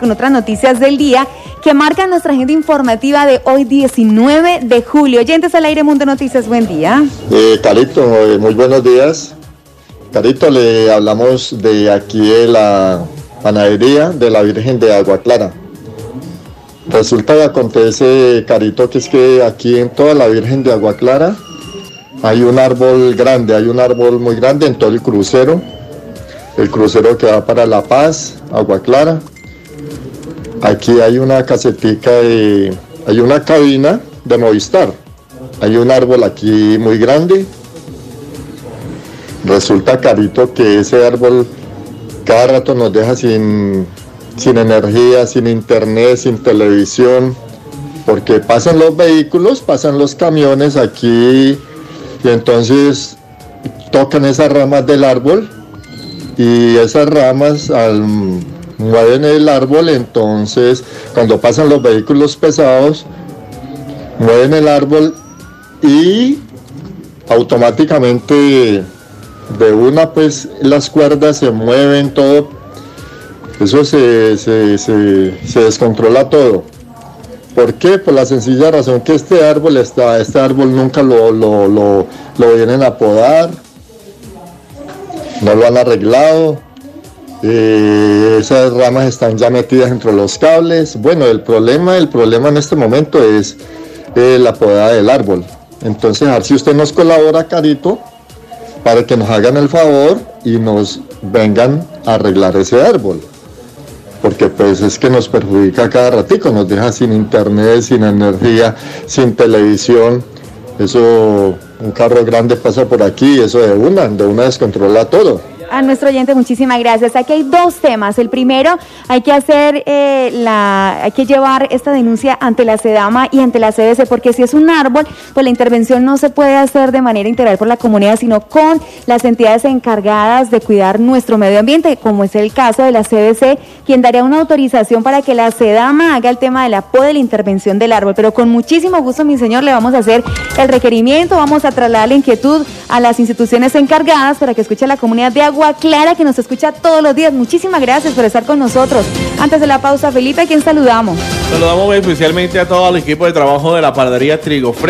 con otras noticias del día que marcan nuestra agenda informativa de hoy 19 de julio. Oyentes al aire, Mundo Noticias, buen día. Carito, muy buenos días. Carito, le hablamos de aquí de la panadería de la Virgen de Agua Clara. Resulta que acontece, Carito, que es que aquí en toda la Virgen de Agua Clara hay un árbol grande, hay un árbol muy grande en todo el crucero que va para La Paz, Agua Clara. Aquí hay una casetica, hay una cabina de Movistar, hay un árbol aquí muy grande. Resulta, Carito, que ese árbol cada rato nos deja sin energía, sin internet, sin televisión, porque pasan los vehículos, pasan los camiones aquí y entonces tocan esas ramas del árbol y esas ramas mueven el árbol, entonces cuando pasan los vehículos pesados mueven el árbol y automáticamente de una pues las cuerdas se mueven, todo eso se descontrola todo. ¿Por qué? Por la sencilla razón que este árbol nunca lo vienen a podar, no lo han arreglado, esas ramas están ya metidas entre los cables. Bueno, el problema en este momento es la podada del árbol. Entonces, a ver si usted nos colabora, Carito, para que nos hagan el favor y nos vengan a arreglar ese árbol. Porque pues es que nos perjudica cada ratico, nos deja sin internet, sin energía, sin televisión. Eso, un carro grande pasa por aquí y eso de una descontrola todo. A nuestro oyente, muchísimas gracias. Aquí hay dos temas. El primero, hay que llevar esta denuncia ante la SEDAMA y ante la CBC, porque si es un árbol, pues la intervención no se puede hacer de manera integral por la comunidad, sino con las entidades encargadas de cuidar nuestro medio ambiente, como es el caso de la CBC, quien daría una autorización para que la SEDAMA haga el tema de la poda de la intervención del árbol. Pero con muchísimo gusto, mi señor, le vamos a hacer el requerimiento, vamos a trasladar la inquietud a las instituciones encargadas para que escuche a la comunidad de Agua Clara, que nos escucha todos los días. Muchísimas gracias por estar con nosotros. Antes de la pausa, Felipe, ¿a quién saludamos? Saludamos especialmente a todo el equipo de trabajo de la panadería Trigo Fresco.